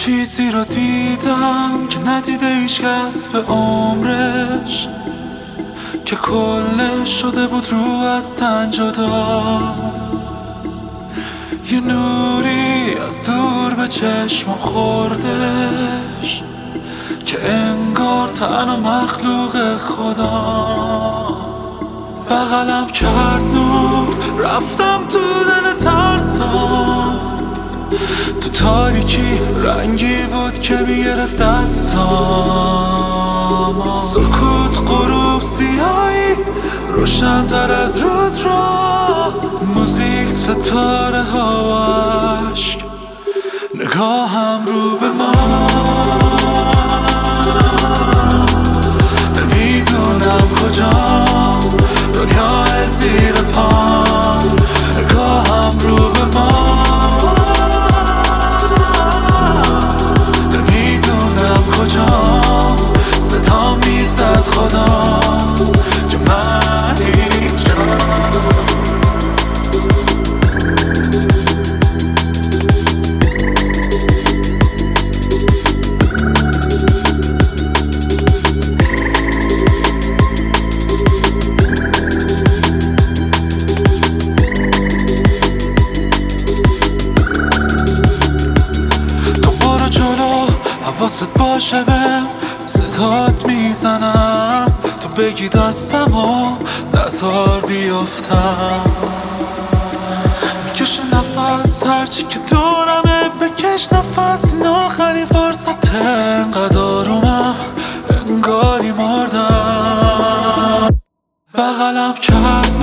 چیزی رو دیدم که ندیده هیچ کس به عمرش، که کلش شده بود رو از تن جدا. یه نوری از دور به چشم خوردش که انگار تنها مخلوق خدا. بغلم کرد نور، رفتم تو دل ترسام، تو تاریکی رنگی بود که میگرفت دستام. سکوت غروب سیاهی روشن تر از روز را، موزیک ستاره ها و عشق، نگاهم رو به ما. نمیدونم کجام، دنیا زیر پام، نگاهم رو به ما. نمیدونم کجام، صدا میزد خدا که من اینجام. حواست باشه بهم صدات میزنم، تو بگی دستم و نزار بیفتم. میکشه نفس هرچی که دورمه، بکش نفس این آخرین فرصت. انقدر آرومم انگاری مردم. بغلم کرد